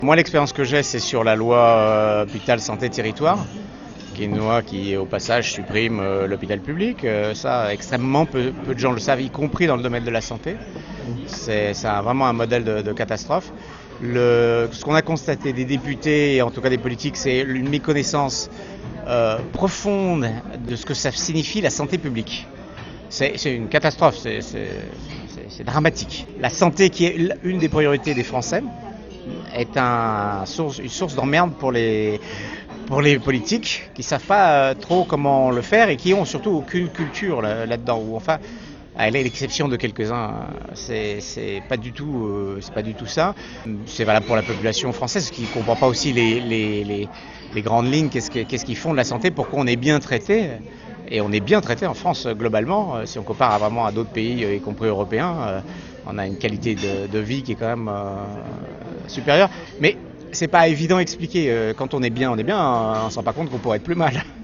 Moi, l'expérience que j'ai, c'est sur la loi hôpital santé territoire, qui est une loi qui, au passage, supprime l'hôpital public. Ça, extrêmement peu de gens le savent, y compris dans le domaine de la santé. C'est vraiment un modèle de catastrophe. Ce qu'on a constaté des députés, et en tout cas des politiques, c'est une méconnaissance profonde de ce que ça signifie la santé publique. C'est une catastrophe, c'est dramatique. La santé, qui est une des priorités des Français, est une source d'emmerde pour les politiques qui savent pas trop comment le faire et qui ont surtout aucune culture là-dedans. Ou enfin, à l'exception de quelques-uns, c'est pas du tout ça. C'est valable pour la population française qui comprend pas aussi les grandes lignes, qu'est-ce qu'ils font de la santé, pourquoi on est bien traité. Et on est bien traité en France globalement, si on compare vraiment à d'autres pays, y compris européens. On a une qualité de vie qui est quand même supérieure. Mais c'est pas évident à expliquer. Quand on est bien, on se rend pas compte qu'on pourrait être plus mal.